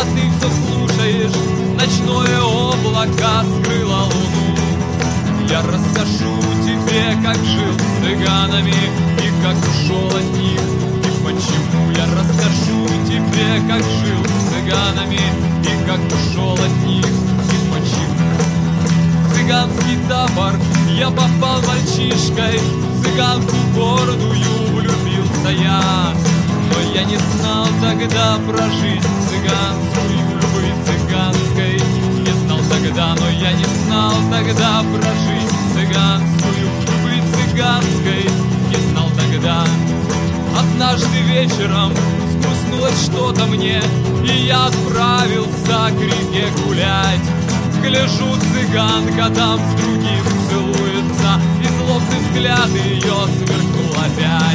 ты все слушаешь, ночное облако скрыло луну. Я расскажу тебе, как жил с цыганами и как ушел от них, и почему. Я расскажу тебе, как жил с цыганами и как ушел от них, и почему. В цыганский табор я попал мальчишкой, в цыганку гордую влюбился я. Но я не знал тогда про жизнь цыганскую, любви цыганской. Не знал тогда, но я не знал тогда про жизнь цыганскую, любви цыганской. Не знал тогда. Однажды вечером сгрустнулось что-то мне, и я отправился к реке гулять. Гляжу, цыганка там с другим целуется, и злобный взгляд ее сверкнул опять.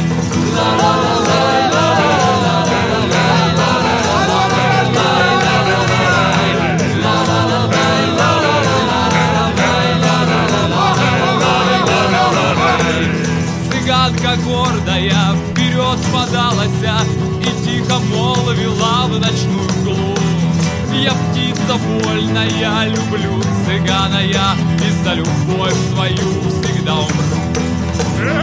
Цыганка гордая вперед подалась и тихо молвила в ночную мглу: я птица вольная, люблю цыгана я, и за любовь свою всегда умру.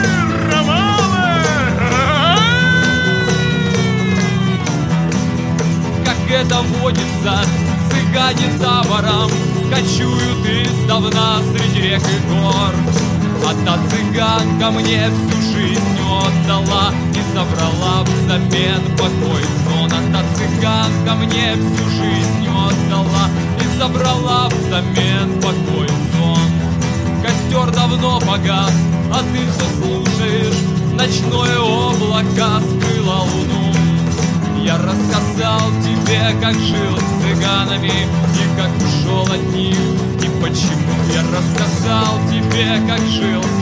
Как это водится, цыгане табором кочуют издавна среди рек и гор. А та цыганка мне всю жизнь отдала и забрала взамен покой и сон. А та цыганка мне всю жизнь отдала и забрала взамен покой и сон. Костер давно погас, а ты все слушаешь, ночное облако скрыло луну. Я рассказал тебе, как жил с цыганами и как ушел от них, и почему. Я рассказал тебе, как жил